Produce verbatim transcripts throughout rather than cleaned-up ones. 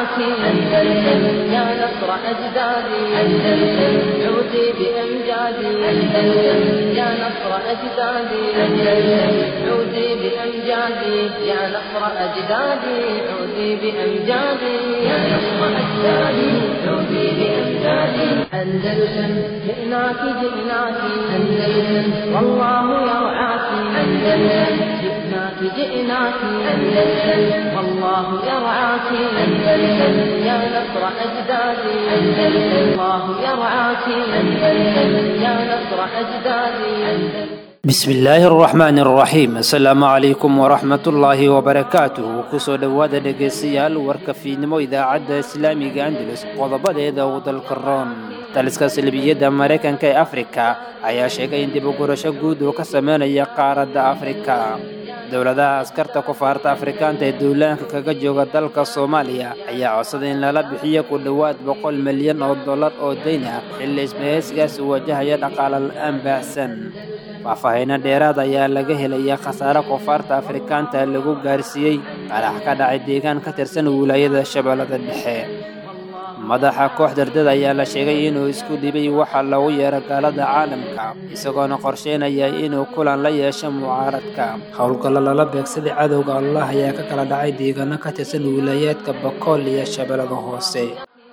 يرعاك أندلسن يا نصر أجدادي أندلسن عودي بأمجادي أندلسن يا نصر أجدادي أندلسن عودي بأمجادي يا نصر أجدادي عودي بأمجادي يا نصر أجدادي عودي بأمجادي أندلسن جئناك جئناك أندلسن والله يرعاك أندلسن جئناك جئناك أندلسن والله يرعاك أندلسن يا نصر أجدادي أندلسن الله يرعاك أندلسن يا نصر أجدادي أندلسن بسم الله الرحمن الرحيم السلام عليكم ورحمة الله وبركاته كسو دواد دقيسيال وركفينمو إذا عدى إسلامي أندلس قضبات إذا وضل القرآن تلسكا سلبية أمريكان كي أفريكا أيا شيكا يندبو قرشا قود وكسمان يقارد أفريكا دولة أسكرتا كفارت أفريكان تي دولان كاكجوغا دالكا صوماليا أيا عصدين لالبحية كدوات بقول مليون أو دولار أو دينا اللي اسمهيسكاس وجه يدق على الأنباسن faahfaahin dheeraad ayaa laga helay khasaare koonfurta Afrikaanta lagu gaarsiiyay qarax ka dhacay deegaan ka tirsan wilaayada Shabeellada Dhexe madaxa kooxda dardada ayaa la sheegay inuu isku dhibay waxa lagu yeeray gaalada caalamka isagoo qorsheynaya inuu kulan la yeesho mucaaradka howlgallada la beegsaday cadowga Allah ayaa ka kala dhacay deegaano ka tirsan wilaayadka Bakool iyo Shabeellada Hoose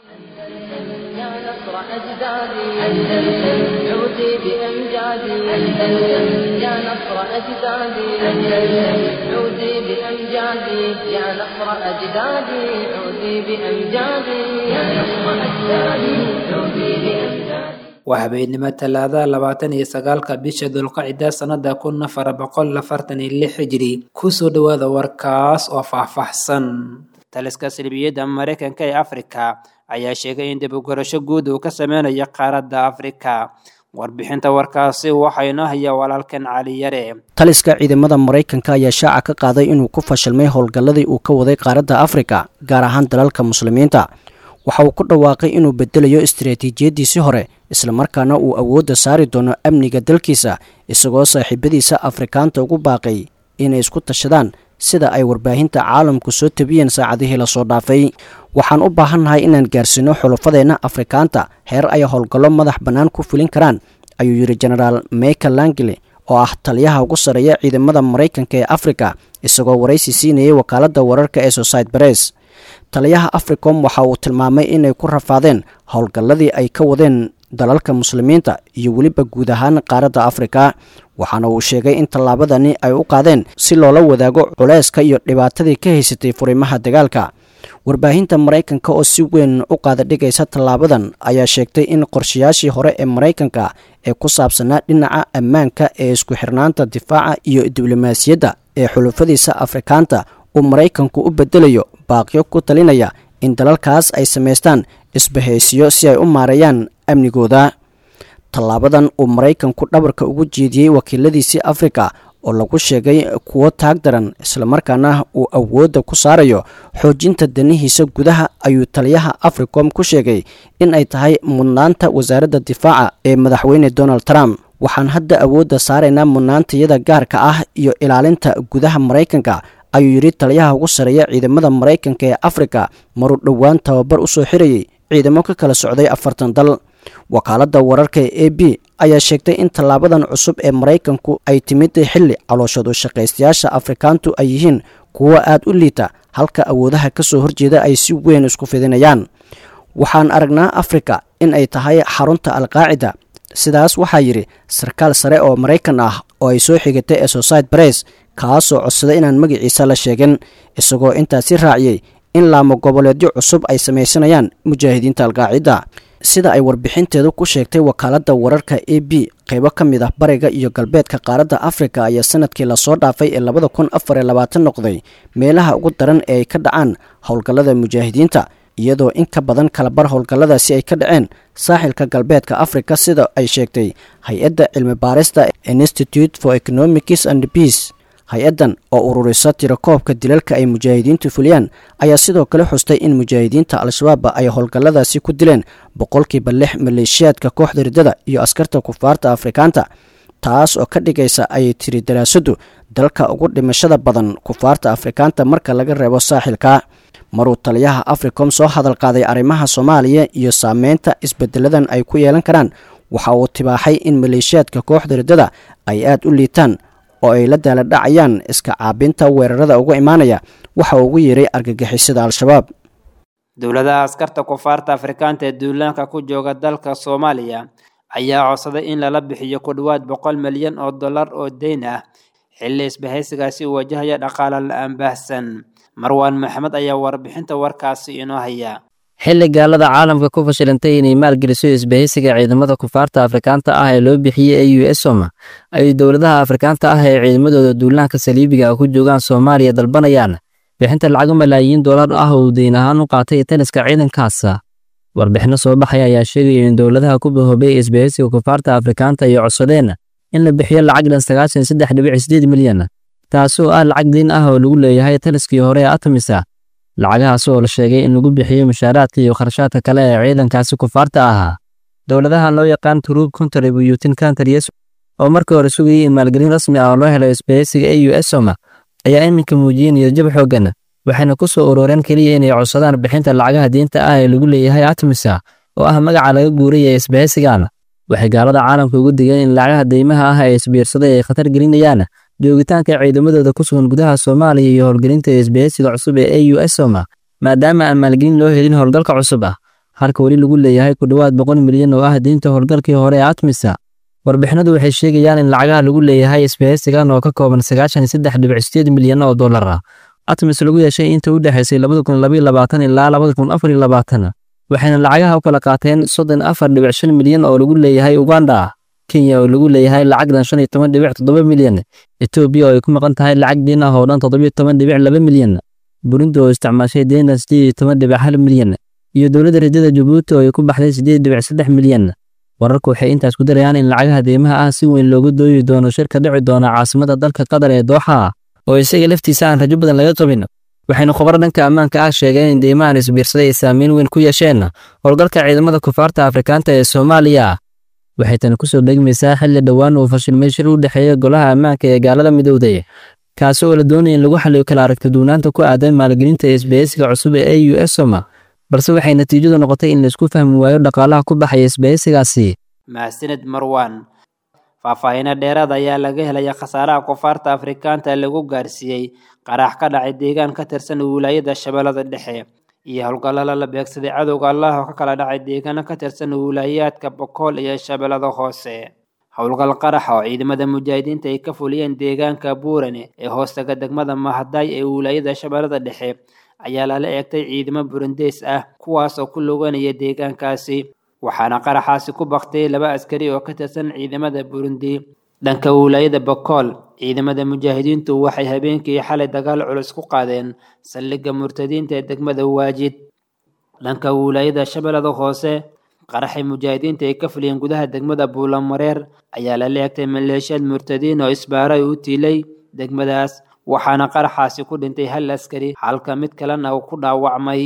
أجدادي أندلسن عودي بأمجادي أندلسن يا نصر أجدادي أندلسن عودي بأمجادي يا نصر أجدادي عودي بأمجادي يا نصر أجدادي عودي بأمجادي وهبينما تلاذا لباتن يسقالك بيش ذو القعدة سنة كنا فربقل لفرتن اللي حجري كسو دواذا وركاس وفحفحسن تلسكا سلبية أمريكان كي أفريكا ayaa sheegay in dib u garasho guud uu ka sameeyo qaaradda Afrika warbixinta warkaasi waxayna haya walaalkan Cali Yare taliska ciidamada Mareykanka ayaa shaaca ka qaaday inuu ku fashilmay howlgalladii uu ka waday qaaradda Afrika gaar ahaan dalalka muslimiinta waxa uu ku dhawaaqay inuu bedelayo istiraatiijiyadiisii hore isla markaana uu awoodda saari doono amniga dalkiisa isagoo saaxiibadiisa Afrikaanta ugu baaqay inay isku tashadaan sida ay warbaahinta caalamku soo tabiyeen saacadihii la soo dhaafay waxaan u baahanahay inaan gaarsino xulufadeena Afrikaanta heer ay howlgallo madax banaan ku fulin karaan ayuu yiri General Michael Langley oo ah taliyaha ugu sareeya ciidamada Mareykanka ee Afrika isagoo waraysi siinayay wakaaladda wararka ee Associated Press taliyaha Africom waxa uu tilmaamay inay ku rafaadeen howlgalladii ay ka wadeen dalalka muslimiinta iyo waliba guud ahaan qaaradda Afrika waxaana uu sheegay in tallaabadani ay u qaadeen si loola wadaago culayska iyo dhibaatadii ka haysatay furimaha dagaalka warbaahinta Mareykanka oo si weyn u qaada dhigaysa tallaabadan ayaa sheegtay in qorshayaashii hore ee Mareykanka ee ku saabsanaa dhinaca ammaanka ee isku xirnaanta difaaca iyo diblomaasiyadda ee xulufadiisa Afrikaanta uu Mareykanku u bedelayo baaqyo ku talinaya in dalalkaas ay sameystaan isbahaysiyo si ay u maareeyaan amnigooda tallaabadan uu Mareykanku dhabarka ugu jeediyay wakiiladiisii Afrika oo lagu sheegay kuwa taag daran isla markaana uu awoodda ku saarayo xoojinta danihiisa gudaha ayuu taliyaha Africom ku sheegay in ay tahay mudnaanta wasaaradda difaaca ee madaxweyne Donald Trump waxaan hadda awoodda saaraynaa mudnaantayada gaarka ah iyo ilaalinta gudaha Mareykanka ayuu yiri taliyaha ugu sareeya ciidamada Mareykanka ee Afrika maru dhawaan tababar u soo xirayay ciidamo ka kala socday afartan dal wakaaladda wararka ee A B ayaa sheegtay in tallaabadan cusub ee Mareykanku ay timid xilli calooshadu shaqaystayaasha Afrikaantu ay yihiin kuwa aad u liita halka awoodaha ka soo horjeeda ay si weyn isku fidinayaan waxaan aragnaa Afrika in ay tahay xarunta Al-Qaacida sidaas waxaa yiri sarkaal sare oo Mareykan ah oo ay soo xigatay Associated Press kaasoo codsaday inaan magaciisa la sheegin isagoo intaasi raaciyay in laamo goboleedyo cusub ay sameysanayaan mujaahidiinta Al-Qaacida sida ay warbixinteedu ku sheegtay wakaaladda wararka A B qaybo ka mid ah bariga iyo galbeedka qaaradda Afrika ayaa sanadkii la soo dhaafay ee laba kun afar iyo labaatan noqday meelaha ugu daran ee ay ka dhacaan howlgallada mujaahidiinta iyadoo in ka badan kala bar howlgalladaasi ay ka dhaceen saaxilka galbeedka Afrika sida ay sheegtay hay'adda cilmi baarista Institute for Economics and Peace hay-adan oo ururisa tirakoobka dilalka ay mujaahidiintu fuliyaan ayaa sidoo kale xustay in mujaahidiinta Al-Shabaab ay howlgalladaasi ku dileen boqolkiiba lix maleeshiyaadka kooxda ridada iyo askarta kufaarta Afrikaanta taas oo ka dhigaysa ay tiri daraasadu dalka ugu dhimashada badan kufaarta Afrikaanta marka laga reebo saaxilka maruu taliyaha africom soo hadal qaaday arrimaha soomaaliya iyo saameynta isbedeladan ay ku yeelan karaan waxa uu tibaaxay in maleeshiyaadka kooxda riddada ay aad u liitaan oo ay la daala dhacayaan iska caabinta weerarada uga imaanaya waxa uu ugu yeeray argagixisada al-shabaab dowladaha askarta kufaarta afrikaanta ee duulaanka ku jooga dalka soomaaliya ayaa codsaday in lala bixiyo ku dhawaad boqol milyan oo dollar oo deyn ah xilli isbahaysigaasi uu wajahaya dhaqaale la-aan baahsan marwaan maxamed ayaa warbixinta warkaasi inoo haya xilli gaalada caalamka ku fashilantay inay maalgeliso isbahaysiga ciidamada kufaarta afrikaanta ah ee loo bixiyey A U S O M ay dowladaha afrikaanta ah ee ciidamadooda duulaanka saliibiga ku joogaan Soomaaliya dalbanayaan bixinta lacag malaayiin dollar ah oo deyn ahaan u qaatay taliska ciidankaas warbixino soo baxay ayaa sheegay in dowladaha ku bahoobay isbahaysiga kufaarta afrikaanta ay codsadeen in la bixiyo lacag dhan sagaashan iyo saddex dhibic sideed milyan taasoo ah lacag deyn ah oo lagu leeyahay taliskii hore ee Atamisa lacagahaas oo la sheegay in lagu bixiyo mushaaraadka iyo kharashaadka kale ee ciidankaasi kufaarta ahaa dowladaha loo yaqaan Troop Contributing Countries oo markii hore sugayay in maalgelin rasmi ah loo helo isbahaysiga A U S O M ayaa iminka muujinaya jab xooggan waxayna ku soo urureen kaliya inay codsadaan bixinta lacagaha deynta ah ee lagu leeyahay Atamisa oo ah magaca laga guuray ee isbahaysigan waxay gaalada caalamka ugu digeen in lacagaha deymaha ah ee isbiirsaday ay khatar gelinayaan joogitaanka ciidamadooda ku sugan gudaha Soomaaliya iyo howlgelinta isbahaysiga cusub ee A U S O M maadaama aan maalgelin loo helin howlgalka cusub ah halka wali lagu leeyahay ku dhawaad boqol milyan oo ah deynta howlgalkii hore ee Atamisa warbixinadu waxay sheegayaan in lacagaha lagu leeyahay isbahaysigan oo ka kooban sagaashan iyo saddex dhibic sideed milyan oo dollar ah Atamisa lagu yeeshay inta u dhaxaysay laba kun iyo laba iyo labaatan ilaa laba kun iyo afar iyo labaatan waxayna lacagaha u kala qaateen soddon iyo afar dhibic shan milyan oo lagu leeyahay Uganda Kenya oo lagu leeyahay lacag dhan shan iyo toban dhibic toddoba milyan Ethiopia oo ay ku maqan tahay lacag deyn ah oo dhan toddoba iyo toban dhibic laba milyan Burundi oo isticmaashay deyn siddeed iyo toban dhibic hal milyan iyo dowladda riddada Djibouti oo ay ku baxday siddeed dhibic saddex milyan wararku waxay intaas ku darayaan in lacagaha deymaha ah si weyn loogu dooyi doono shirka dhici doona caasimada dalka Qatar ee Doha oo isaga laftiisa aan rajo badan laga qabin waxayna khubar dhanka ammaanka ah sheegeen in deymahan isbiirsaday ay saameyn weyn ku yeesheen howlgalka ciidamada kufaarta afrikaanta ee Soomaaliya waxay tan ku soo dhigmaysaa xilli dhawaan oo fashilmay shir u dhaxeeya golaha ammaanka ee gaalada midowday kaas oo la doonayay in lagu xalliyo kala aragti duunaanta ku aadan maalgelinta isbahaysiga cusub ee A U S O M balse waxay natiijadu noqotay in la isku fahmi waayo dhaqaalaha ku baxaya isbahaysigaasi mahadsanid marwaan faahfaahin dheeraad ayaa laga helay khasaaraha kufaarta afrikaanta lagu gaarsiiyay qarax ka dhacay deegaan ka tirsan wilaayada Shabeellada Dhexe iyo howlgallada la beegsaday cadowga Allah oo ka kala dhacay deegaano ka tirsan wilaayadka Boqol iyo Shabeellada Hoose howlgal qarax oo ciidamada mujaahidiinta ay ka fuliyeen deegaanka Buurane ee hoostaga degmada Mahday ee wilaayada Shabeellada Dhexe ayaa la eegtay ciidamo Burundeys ah kuwaas oo ku luganaya deegaankaasi waxaana qaraxaasi ku baqtay laba askari oo ka tirsan ciidamada Burundi dhanka wilaayada Boqol ciidamada mujaahidiintu waxay habeenkii xalay dagaal culus ku qaadeen saldhigga murtadiinta ee degmada Waajid dhanka wilaayada Shabeellada Hoose qaraxay mujaahidiinta ay ka fuliyeen gudaha degmada Buulamareer ayaa la leegtay maleeshiyad murtadiin oo isbaaray u tiilay degmadaas waxaana qaraxaasi ku dhintay hal askari halka mid kalena uu ku dhaawacmay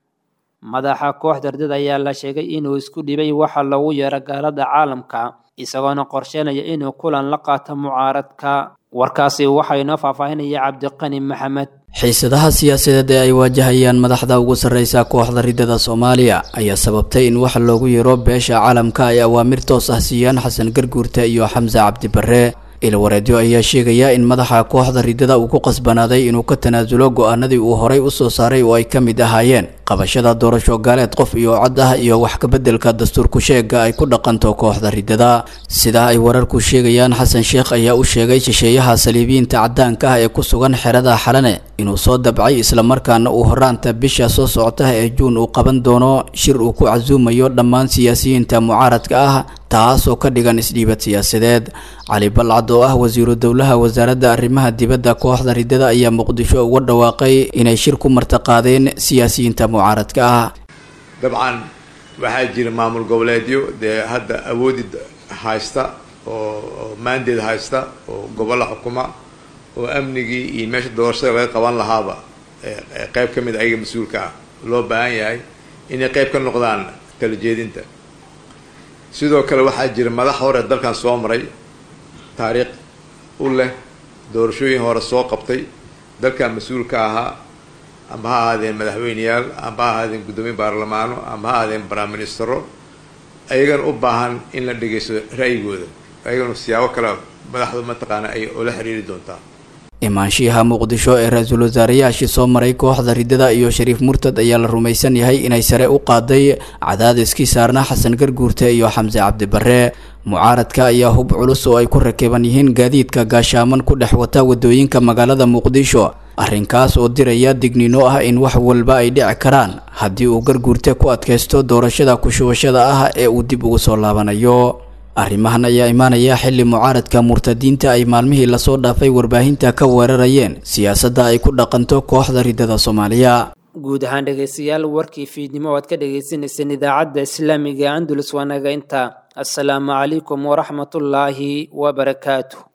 madaxa kooxda riddada ayaa la sheegay inuu isku dhibay waxa lagu yeero gaalada caalamka isagoona qorsheynaya inuu kulan la qaato mucaaradka warkaasi waxa inoo faahfaahinaya Cabdiqani Maxamed xiisadaha siyaasadeed ee ay waajahayaan madaxda ugu sarreysa kooxda riddada Soomaaliya ayaa sababtay in wax loogu yeero beesha caalamka ay awaamir toos ah siiyaan Xasan Garguurta iyo Xamza Cabdi Barre ilwareedyo ayaa sheegaya in madaxa kooxda riddada uu ku qasbanaaday inuu ka tanaasulo go'aanadii uu horay u soo saaray oo ay ka mid ahaayeen qabashada doorasho gaaleed qof iyo cod ah iyo wax ka beddelka dastuurku sheega ay ku dhaqanto kooxda riddada sida ay wararku sheegayaan Xasan Sheekh ayaa u sheegay shisheeyaha saliibiyiinta cadaanka ah ee ku sugan xerada Xalane inuu soo dabcay isla markaana uu horaanta bisha soo socota ee Juun uu qaban doono shir uu ku casuumayo dhammaan siyaasiyiinta mucaaradka ah taas oo ka dhigan isdhiibad siyaasadeed Cali Balcad oo ah wasiiru dowlaha wasaaradda arrimaha dibadda kooxda riddada ayaa Muqdisho uga dhawaaqay inay shir ku martaqaadeen siyaasiyiinta mucaaradka ah dabcan waxaa jira maamul goboleedyo de hadda awoodi haysta oo mandate haysta oo gobol xukuma oo amnigii iyo meesha doorashada laga qaban lahaaba qayb ka mid ayaga mas'uulka ah loo baahan yahay inay qayb ka noqdaan kala jeedinta sidoo kale waxaa jira madax hore dalkan soo maray taariikh u leh doorashooyin hore soo qabtay dalkan mas'uulka ahaa amba ha ahaadeen madaxweyneyaal amba ha ahaadeen guddoomiye baarlamaano amba ha ahaadeen prime ministero ayagana u baahan in la dhegeysto ra'yigooda ayagana siyaabo kale madaxdu mataqaana ay ula xiriiri doontaa imaanshiyaha muqdisho ee ra-iisul wasaarayaashii soo maray kooxda ridada iyo shariif murtad ayaa la rumaysan yahay inay sare u qaaday cadaadiskii saarnaa xasan garguurte iyo xamse cabdi barre mucaaradka ayaa hub culus oo ay ku rakiban yihiin gaadiidka gaashaaman ku dhex wata wadooyinka magaalada muqdisho arrinkaas oo diraya digniino ah in wax walba ay dhici karaan haddii uu garguurte ku adkaysto doorashada ku-shubashada ah ee uu dib ugu soo laabanayo arrimahan ayaa imaanaya xilli mucaaradka murtadiinta ay maalmihii lasoo dhaafay warbaahinta ka weerarayeen siyaasadda ay ku dhaqanto kooxda ridada Soomaaliya. guud ahaan dhegeystayaal warkii fiidnimo aad ka dhegeysaneyseen idaacadda Islaamiga Andalus wanaga inta. Assalaamu calaykum wa rahmatullaahi wa barakaatuh.